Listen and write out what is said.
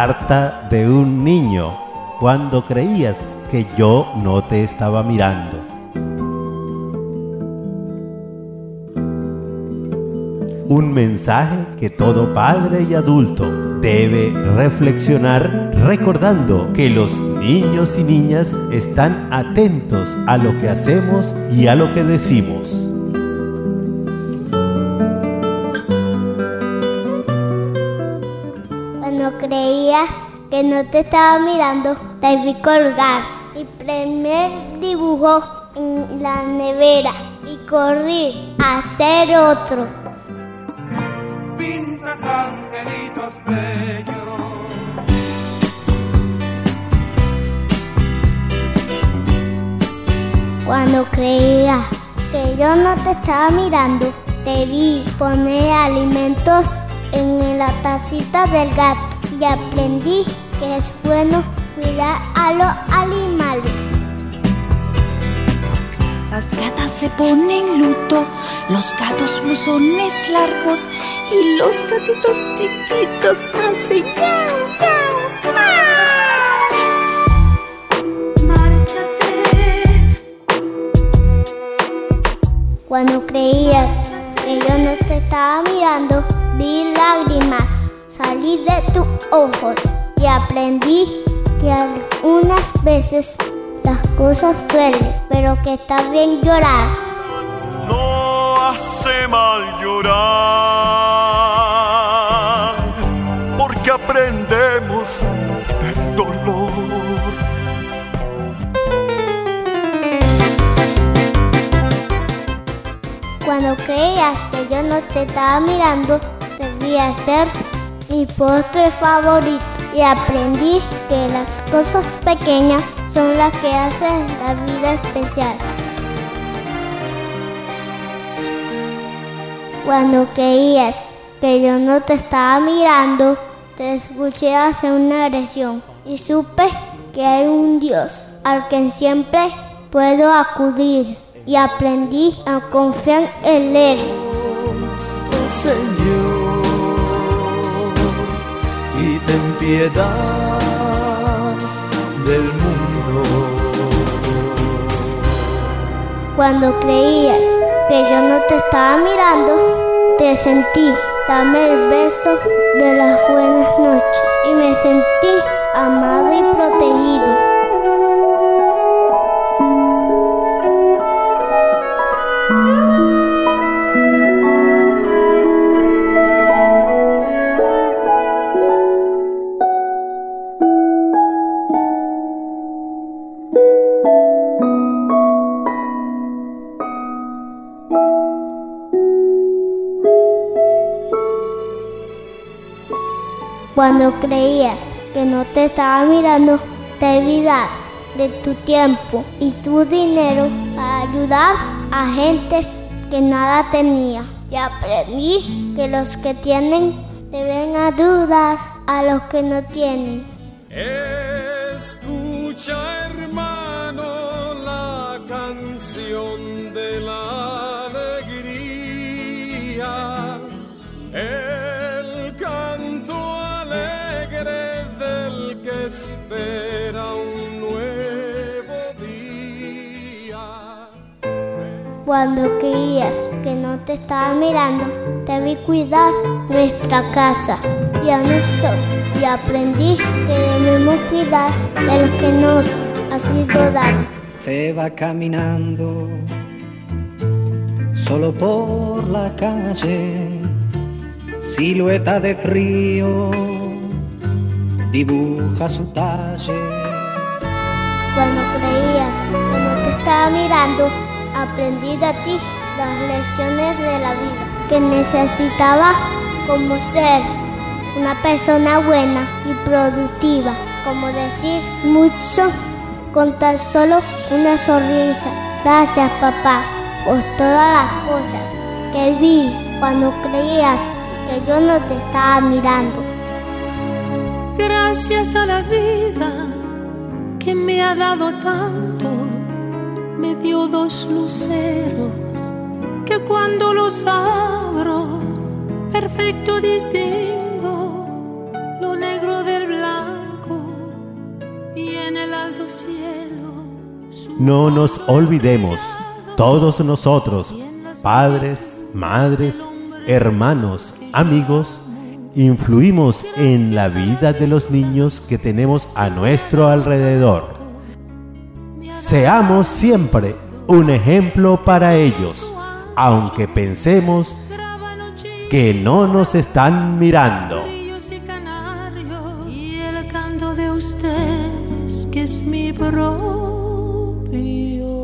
carta de un niño cuando creías que yo no te estaba mirando. Un mensaje que todo padre y adulto debe reflexionar, recordando que los niños y niñas están atentos a lo que hacemos y a lo que decimos. Cuando creías que no te estaba mirando, te vi colgar mi primer dibujo en la nevera y corrí a hacer otro. Pintas angelitos bellos. Cuando creías que yo no te estaba mirando, te vi poner alimentos en la tacita del gato y aprendí que es bueno cuidar a los animales. Las gatas se ponen luto, los gatos blusones largos y los gatitos chiquitos hacen miau, miau, miau. Márchate. Cuando creías que yo no te estaba mirando, vi lágrimas salir de tus ojos y aprendí que algunas veces las cosas duelen, pero que está bien llorar. No hace mal llorar, porque aprendemos del dolor. Cuando creías que yo no te estaba mirando, debía ser mi postre favorito y aprendí que las cosas pequeñas son las que hacen la vida especial. Cuando creías que yo no te estaba mirando, te escuché hacer una oración y supe que hay un Dios al que siempre puedo acudir y aprendí a confiar en Él. Oh Señor, y ten piedad del mundo. Cuando creías que yo no te estaba mirando, te sentí, dame el beso de las buenas noches y me sentí amado y protegido. Cuando creías que no te estaba mirando, te vi dar de tu tiempo y tu dinero para ayudar a gentes que nada tenía. Y aprendí que los que tienen deben ayudar a los que no tienen. Escucha, hermano, la canción de la alegría, el canto alegre del que espera un nuevo día. Cuando creías que no te estaba mirando, te vi cuidar nuestra casa y a nosotros. Y aprendí que debemos cuidar de los que nos ha sido dado. Se va caminando solo por la calle, silueta de frío, dibuja su talle. Cuando creías que no te estaba mirando, aprendí de ti las lecciones de la vida que necesitaba como ser una persona buena y productiva, como decir mucho con tan solo una sonrisa. Gracias, papá, por todas las cosas que vi cuando creías que yo no te estaba mirando. Gracias a la vida que me ha dado tanto, me dio dos luceros que cuando los abro perfecto distingo lo negro del blanco. alto cielo. No nos olvidemos, todos nosotros, padres, madres, hermanos, amigos, influimos en la vida de los niños que tenemos a nuestro alrededor. Seamos siempre un ejemplo para ellos, aunque pensemos que no nos están mirando. Y el canto de ustedes que es mi propio.